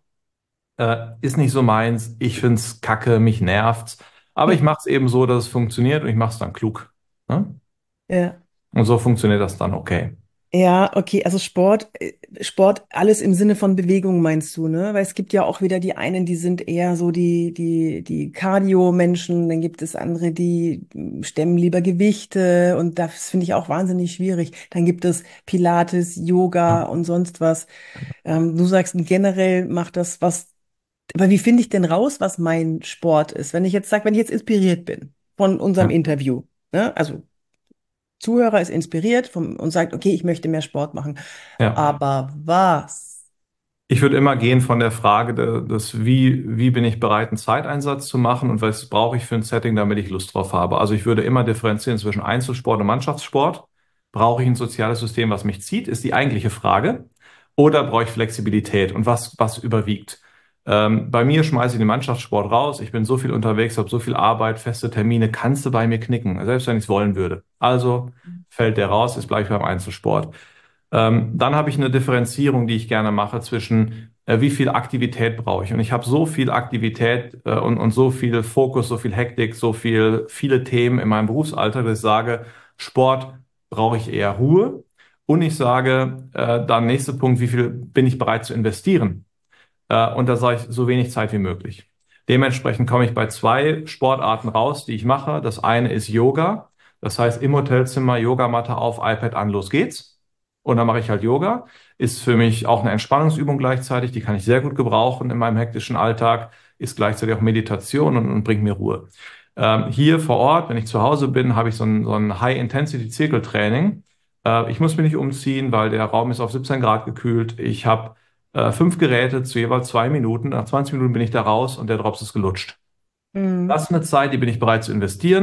Äh, ist nicht so meins. Ich finde es kacke, mich nervt's. Aber ich Hm. mache es eben so, dass es funktioniert und ich mache es dann klug. Ne? Ja. Und so funktioniert das dann okay. Ja, okay, also Sport, äh, Sport, alles im Sinne von Bewegung meinst du, ne? Weil es gibt ja auch wieder die einen, die sind eher so die, die, die Cardio-Menschen, dann gibt es andere, die mm, stemmen lieber Gewichte und das finde ich auch wahnsinnig schwierig. Dann gibt es Pilates, Yoga Ja. und sonst was. Ähm, du sagst, generell macht das was, aber wie finde ich denn raus, was mein Sport ist? Wenn ich jetzt sage, wenn ich jetzt inspiriert bin von unserem Ja. Interview, ne? Also Zuhörer ist inspiriert vom, und sagt, okay, ich möchte mehr Sport machen. Ja. Aber was? Ich würde immer gehen von der Frage, de- des, wie, wie bin ich bereit, einen Zeiteinsatz zu machen und was brauche ich für ein Setting, damit ich Lust drauf habe. Also ich würde immer differenzieren zwischen Einzelsport und Mannschaftssport. Brauche ich ein soziales System, was mich zieht, ist die eigentliche Frage. Oder brauche ich Flexibilität und was, was überwiegt? Ähm, bei mir schmeiße ich den Mannschaftssport raus. Ich bin so viel unterwegs, habe so viel Arbeit, feste Termine, kannst du bei mir knicken, selbst wenn ich es wollen würde. Also fällt der raus, jetzt bleibe ich beim Einzelsport. Ähm, dann habe ich eine Differenzierung, die ich gerne mache zwischen, äh, wie viel Aktivität brauche ich. Und ich habe so viel Aktivität äh, und, und so viel Fokus, so viel Hektik, so viel, viele Themen in meinem Berufsalltag, dass ich sage, Sport brauche ich eher Ruhe. Und ich sage, äh, dann nächster Punkt, wie viel bin ich bereit zu investieren? Äh, und da sage ich, so wenig Zeit wie möglich. Dementsprechend komme ich bei zwei Sportarten raus, die ich mache. Das eine ist Yoga. Das heißt, im Hotelzimmer Yogamatte auf, iPad an, los geht's. Und dann mache ich halt Yoga. Ist für mich auch eine Entspannungsübung gleichzeitig. Die kann ich sehr gut gebrauchen in meinem hektischen Alltag. Ist gleichzeitig auch Meditation und, und bringt mir Ruhe. Ähm, hier vor Ort, wenn ich zu Hause bin, habe ich so ein, so ein High-Intensity-Zirkeltraining. Äh, ich muss mich nicht umziehen, weil der Raum ist auf siebzehn Grad gekühlt. Ich habe äh, fünf Geräte zu jeweils zwei Minuten. Nach zwanzig Minuten bin ich da raus und der Drops ist gelutscht. Mhm. Das ist eine Zeit, die bin ich bereit zu investieren.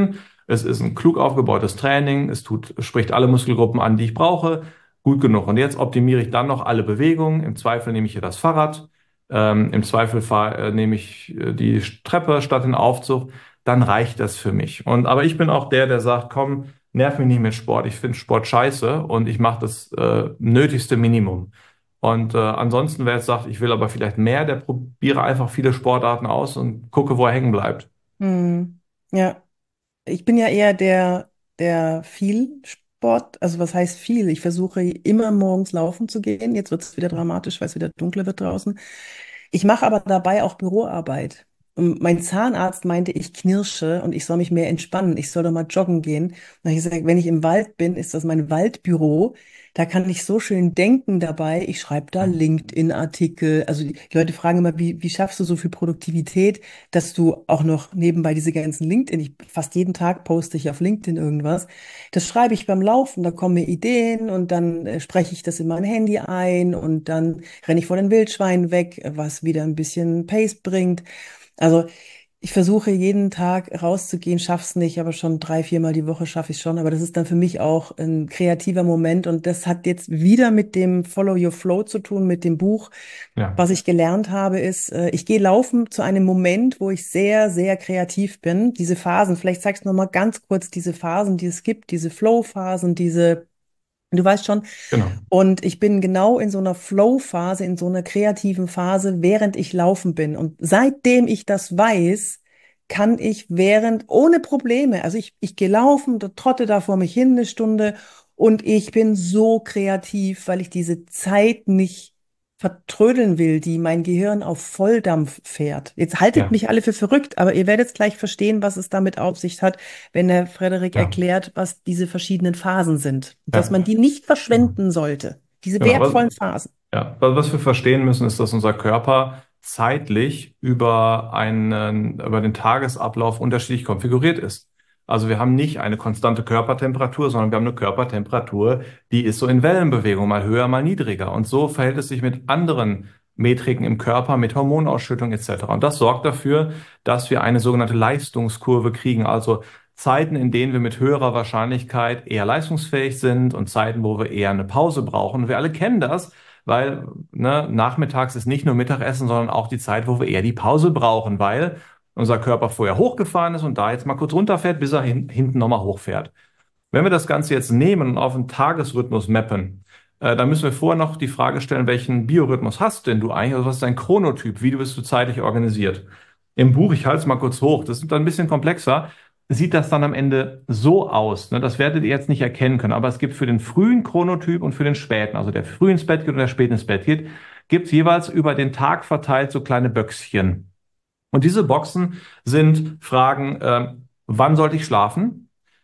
Es ist ein klug aufgebautes Training. Es tut, es spricht alle Muskelgruppen an, die ich brauche. Gut genug. Und jetzt optimiere ich dann noch alle Bewegungen. Im Zweifel nehme ich hier das Fahrrad. Ähm, im Zweifel fahr, äh, nehme ich äh, die Treppe statt den Aufzug. Dann reicht das für mich. Und, aber ich bin auch der, der sagt, komm, nerv mich nicht mit Sport. Ich finde Sport scheiße und ich mache das äh, nötigste Minimum. Und äh, ansonsten, wer jetzt sagt, ich will aber vielleicht mehr, der probiere einfach viele Sportarten aus und gucke, wo er hängen bleibt. Hm. Ja, ich bin ja eher der, der viel Sport, also was heißt viel? Ich versuche immer morgens laufen zu gehen. Jetzt wird es wieder dramatisch, weil es wieder dunkler wird draußen. Ich mache aber dabei auch Büroarbeit. Und mein Zahnarzt meinte, ich knirsche und ich soll mich mehr entspannen. Ich soll doch mal joggen gehen. Und dann habe ich gesagt, wenn ich im Wald bin, ist das mein Waldbüro. Da kann ich so schön denken dabei. Ich schreibe da LinkedIn-Artikel. Also die, die Leute fragen immer, wie, wie schaffst du so viel Produktivität, dass du auch noch nebenbei diese ganzen LinkedIn, ich fast jeden Tag poste ich auf LinkedIn irgendwas. Das schreibe ich beim Laufen, da kommen mir Ideen und dann äh, spreche ich das in mein Handy ein und dann renne ich vor den Wildschweinen weg, was wieder ein bisschen Pace bringt. Also ich versuche jeden Tag rauszugehen, schaff's nicht, aber schon drei, viermal die Woche schaffe ich schon. Aber das ist dann für mich auch ein kreativer Moment und das hat jetzt wieder mit dem Follow Your Flow zu tun, mit dem Buch. Ja, Was ich gelernt habe, ist, äh, ich gehe laufen zu einem Moment, wo ich sehr, sehr kreativ bin. Diese Phasen, vielleicht sagst du noch mal ganz kurz diese Phasen, die es gibt, diese Flow-Phasen, diese, du weißt schon, genau. und ich bin genau in so einer Flow-Phase, in so einer kreativen Phase, während ich laufen bin. Und seitdem ich das weiß, kann ich während, ohne Probleme, also ich, ich gehe laufen, da trotte da vor mich hin eine Stunde und ich bin so kreativ, weil ich diese Zeit nicht vertrödeln will, die mein Gehirn auf Volldampf fährt. Jetzt haltet Ja, mich alle für verrückt, aber ihr werdet gleich verstehen, was es damit auf sich hat, wenn der Frederik ja, erklärt, was diese verschiedenen Phasen sind. Dass ja. man die nicht Genau. verschwenden sollte. Diese Genau. Was, wertvollen Phasen. ja, was was wir verstehen müssen, ist, dass unser Körper zeitlich über einen, über den Tagesablauf unterschiedlich konfiguriert ist. Also wir haben nicht eine konstante Körpertemperatur, sondern wir haben eine Körpertemperatur, die ist so in Wellenbewegung, mal höher, mal niedriger. Und so verhält es sich mit anderen Metriken im Körper, mit Hormonausschüttung et cetera. Und das sorgt dafür, dass wir eine sogenannte Leistungskurve kriegen, also Zeiten, in denen wir mit höherer Wahrscheinlichkeit eher leistungsfähig sind und Zeiten, wo wir eher eine Pause brauchen. Wir alle kennen das, weil ne, nachmittags ist nicht nur Mittagessen, sondern auch die Zeit, wo wir eher die Pause brauchen, weil unser Körper vorher hochgefahren ist und da jetzt mal kurz runterfährt, bis er hin, hinten nochmal hochfährt. Wenn wir das Ganze jetzt nehmen und auf einen Tagesrhythmus mappen, äh, dann müssen wir vorher noch die Frage stellen, welchen Biorhythmus hast denn du eigentlich? Also was ist dein Chronotyp? Wie bist du zeitlich organisiert? Im Buch, ich halte es mal kurz hoch, das ist dann ein bisschen komplexer, sieht das dann am Ende so aus. Ne? Das werdet ihr jetzt nicht erkennen können, aber es gibt für den frühen Chronotyp und für den späten, also der früh ins Bett geht und der spät ins Bett geht, gibt es jeweils über den Tag verteilt so kleine Böckschen. Und diese Boxen sind Fragen, ähm, wann sollte ich schlafen?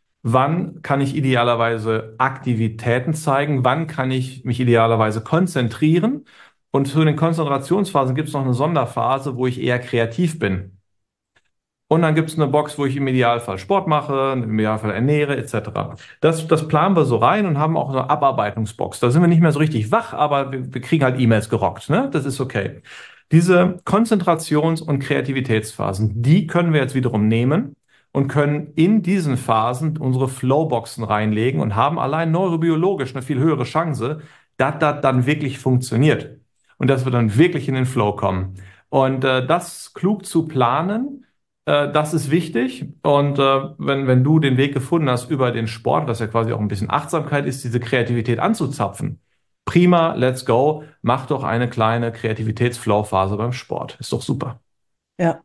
Wann kann ich idealerweise Aktivitäten zeigen? Wann kann ich mich idealerweise konzentrieren? Und zu den Konzentrationsphasen gibt es noch eine Sonderphase, wo ich eher kreativ bin. Und dann gibt es eine Box, wo ich im Idealfall Sport mache, im Idealfall ernähre, et cetera. Das, das planen wir so rein und haben auch so eine Abarbeitungsbox. Da sind wir nicht mehr so richtig wach, aber wir, wir kriegen halt E-Mails gerockt, ne? Das ist okay. Diese Konzentrations- und Kreativitätsphasen, die können wir jetzt wiederum nehmen und können in diesen Phasen unsere Flowboxen reinlegen und haben allein neurobiologisch eine viel höhere Chance, dass das dann wirklich funktioniert und dass wir dann wirklich in den Flow kommen. Und äh, das klug zu planen, äh, das ist wichtig. Und äh, wenn, wenn du den Weg gefunden hast über den Sport, was ja quasi auch ein bisschen Achtsamkeit ist, diese Kreativität anzuzapfen, prima, let's go. Mach doch eine kleine Kreativitätsflow-Phase beim Sport. Ist doch super. Ja.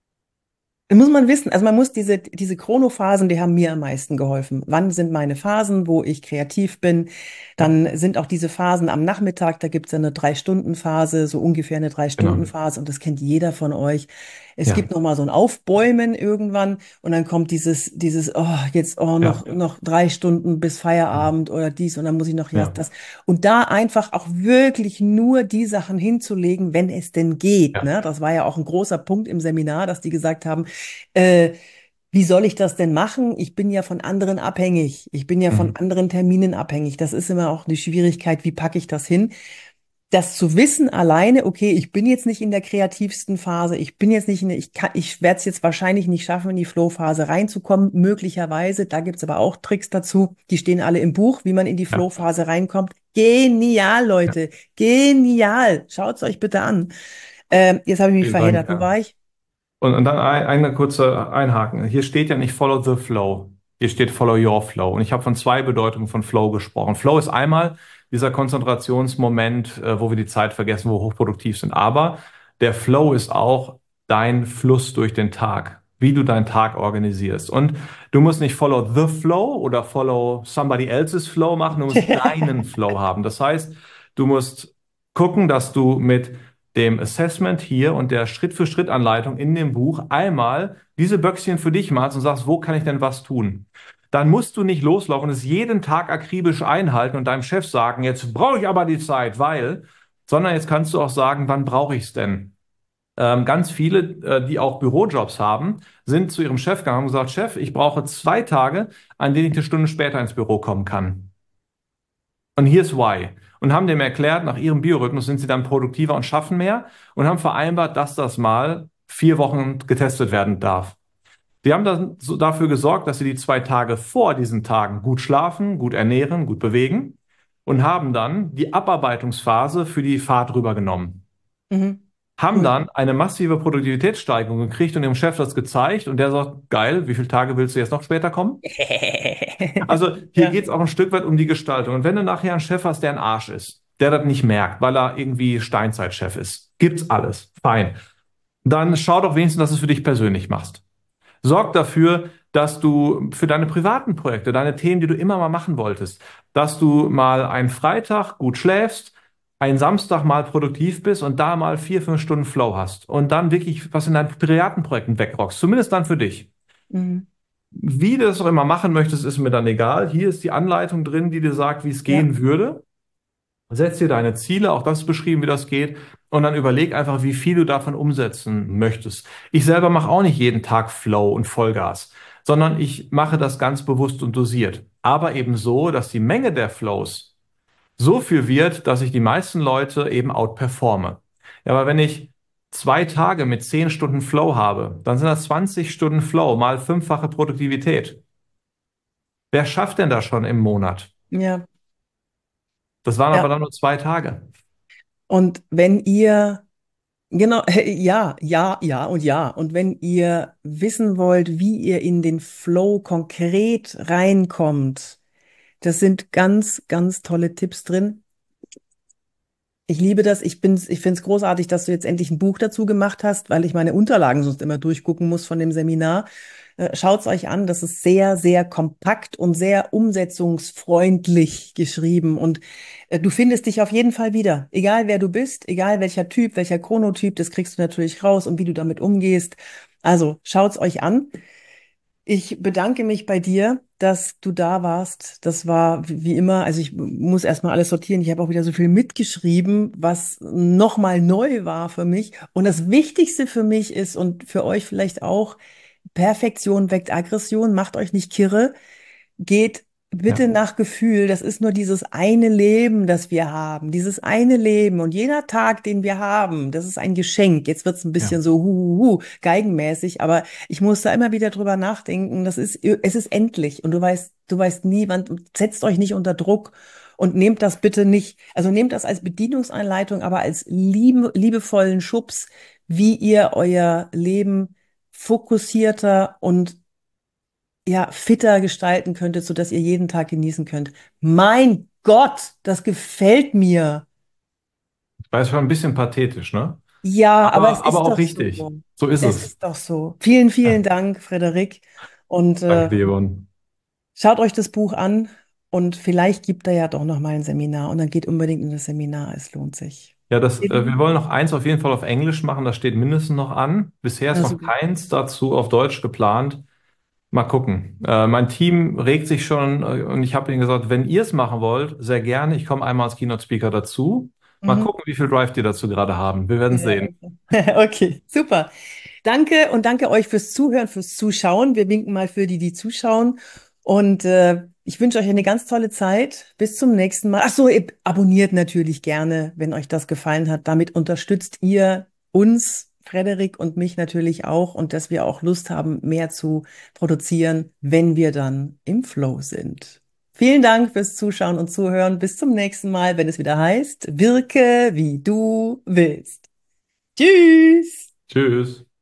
Muss man wissen, also man muss diese, diese Chronophasen, die haben mir am meisten geholfen. Wann sind meine Phasen, wo ich kreativ bin? Ja, Dann sind auch diese Phasen am Nachmittag, da gibt es ja eine Drei-Stunden-Phase, so ungefähr eine genau. Drei-Stunden-Phase und das kennt jeder von euch. Es Ja, gibt noch mal so ein Aufbäumen irgendwann und dann kommt dieses, dieses, oh, jetzt oh, ja, noch, noch drei Stunden bis genau. Feierabend oder dies und dann muss ich noch ja Ja, das. Und da einfach auch wirklich nur die Sachen hinzulegen, wenn es denn geht, ja, ne? Das war ja auch ein großer Punkt im Seminar, dass die gesagt haben, äh, wie soll ich das denn machen? Ich bin ja von anderen abhängig. Ich bin ja von mhm. anderen Terminen abhängig. Das ist immer auch eine Schwierigkeit. Wie packe ich das hin? das zu wissen alleine, okay, ich bin jetzt nicht in der kreativsten Phase, ich bin jetzt nicht in der, ich kann, ich werde es jetzt wahrscheinlich nicht schaffen, in die Flow-Phase reinzukommen, möglicherweise. Da gibt's aber auch Tricks dazu, die stehen alle im Buch, wie man in die Ja, Flow-Phase reinkommt. Genial, ja. Leute, genial. Schaut's euch bitte an. Ähm, jetzt habe ich mich Vielen Dank. verheddert. Wo Ja. war ich? Und, und dann ein, eine kurze Einhaken. Hier steht ja nicht Follow the Flow. Hier steht Follow your Flow. Und ich habe von zwei Bedeutungen von Flow gesprochen. Flow ist einmal dieser Konzentrationsmoment, äh, wo wir die Zeit vergessen, wo wir hochproduktiv sind. Aber der Flow ist auch dein Fluss durch den Tag, wie du deinen Tag organisierst. Und du musst nicht Follow the Flow oder Follow somebody else's Flow machen, du musst deinen Flow haben. Das heißt, du musst gucken, dass du mit dem Assessment hier und der Schritt-für-Schritt-Anleitung in dem Buch einmal diese Böckchen für dich malst und sagst, wo kann ich denn was tun? Dann musst du nicht loslaufen und es jeden Tag akribisch einhalten und deinem Chef sagen, jetzt brauche ich aber die Zeit, weil, sondern jetzt kannst du auch sagen, wann brauche ich es denn? Ähm, ganz viele, äh, die auch Bürojobs haben, sind zu ihrem Chef gegangen und gesagt, Chef, ich brauche zwei Tage, an denen ich eine Stunde später ins Büro kommen kann. Und here's why. Und haben dem erklärt, nach ihrem Biorhythmus sind sie dann produktiver und schaffen mehr und haben vereinbart, dass das mal vier Wochen getestet werden darf. Die haben dann so dafür gesorgt, dass sie die zwei Tage vor diesen Tagen gut schlafen, gut ernähren, gut bewegen und haben dann die Abarbeitungsphase für die Fahrt rübergenommen. Mhm. Haben Cool. dann eine massive Produktivitätssteigerung gekriegt und ihrem Chef das gezeigt und der sagt, geil, wie viele Tage willst du jetzt noch später kommen? Also hier Ja. geht es auch ein Stück weit um die Gestaltung. Und wenn du nachher einen Chef hast, der ein Arsch ist, der das nicht merkt, weil er irgendwie Steinzeitchef ist, gibt's alles, fein. Dann schau doch wenigstens, dass du es für dich persönlich machst. Sorg dafür, dass du für deine privaten Projekte, deine Themen, die du immer mal machen wolltest, dass du mal einen Freitag gut schläfst, einen Samstag mal produktiv bist und da mal vier, fünf Stunden Flow hast und dann wirklich was in deinen privaten Projekten wegrockst, zumindest dann für dich. Mhm. Wie du das auch immer machen möchtest, ist mir dann egal. Hier ist die Anleitung drin, die dir sagt, wie es Ja. gehen würde. Setz dir deine Ziele, auch das ist beschrieben, wie das geht, und dann überleg einfach, wie viel du davon umsetzen möchtest. Ich selber mache auch nicht jeden Tag Flow und Vollgas, sondern ich mache das ganz bewusst und dosiert. Aber eben so, dass die Menge der Flows so viel wird, dass ich die meisten Leute eben outperforme. Ja, aber wenn ich zwei Tage mit zehn Stunden Flow habe, dann sind das zwanzig Stunden Flow mal fünffache Produktivität. Wer schafft denn das schon im Monat? Ja. Das waren aber Ja. dann nur zwei Tage. Und wenn ihr Genau, ja, ja, ja und ja. Und wenn ihr wissen wollt, wie ihr in den Flow konkret reinkommt, das sind ganz, ganz tolle Tipps drin. Ich liebe das. Ich bin's, ich finde es großartig, dass du jetzt endlich ein Buch dazu gemacht hast, weil ich meine Unterlagen sonst immer durchgucken muss von dem Seminar. Äh, Schaut's euch an. Das ist sehr, sehr kompakt und sehr umsetzungsfreundlich geschrieben. Und äh, du findest dich auf jeden Fall wieder. Egal wer du bist, egal welcher Typ, welcher Chronotyp, das kriegst du natürlich raus und wie du damit umgehst. Also schaut's euch an. Ich bedanke mich bei dir, dass du da warst. Das war wie wie immer, also ich muss erstmal alles sortieren. Ich habe auch wieder so viel mitgeschrieben, was nochmal neu war für mich. Und das Wichtigste für mich ist und für euch vielleicht auch, Perfektion weckt Aggression, macht euch nicht kirre. Geht bitte Ja, nach Gefühl. Das ist nur dieses eine Leben, das wir haben. Dieses eine Leben. Und jeder Tag, den wir haben, das ist ein Geschenk. Jetzt wird es ein ja. bisschen so hu, hu, hu, geigenmäßig, aber ich muss da immer wieder drüber nachdenken. Das ist, es ist endlich. Und du weißt, du weißt nie, wann, setzt euch nicht unter Druck und nehmt das bitte nicht, also nehmt das als Bedienungsanleitung, aber als liebe, liebevollen Schubs, wie ihr euer Leben fokussierter und ja, fitter gestalten könntet, sodass ihr jeden Tag genießen könnt. Mein Gott, das gefällt mir. War jetzt schon ein bisschen pathetisch, ne? Ja, aber es Aber, aber ist auch doch richtig. so. So ist Es es. ist doch so. Vielen, Ja. vielen Dank, Frederik. Und Danke äh, dir, Yvonne. schaut euch das Buch an und vielleicht gibt er ja doch noch mal ein Seminar und dann geht unbedingt in das Seminar. Es lohnt sich. Ja, das, äh, wir wollen noch eins auf jeden Fall auf Englisch machen, das steht mindestens noch an. Bisher ist Ja, noch super. keins dazu auf Deutsch geplant. Mal gucken. Äh, mein Team regt sich schon äh, und ich habe ihnen gesagt, wenn ihr es machen wollt, sehr gerne. Ich komme einmal als Keynote Speaker dazu. Mal Mhm. gucken, wie viel Drive die dazu gerade haben. Wir werden Ja, sehen. okay. Okay, super. Danke und danke euch fürs Zuhören, fürs Zuschauen. Wir winken mal für die, die zuschauen. Und äh, Ich wünsche euch eine ganz tolle Zeit. Bis zum nächsten Mal. Ach so, ihr abonniert natürlich gerne, wenn euch das gefallen hat. Damit unterstützt ihr uns, Frederik und mich natürlich auch, und dass wir auch Lust haben, mehr zu produzieren, wenn wir dann im Flow sind. Vielen Dank fürs Zuschauen und Zuhören. Bis zum nächsten Mal, wenn es wieder heißt, wirke wie du willst. Tschüss! Tschüss.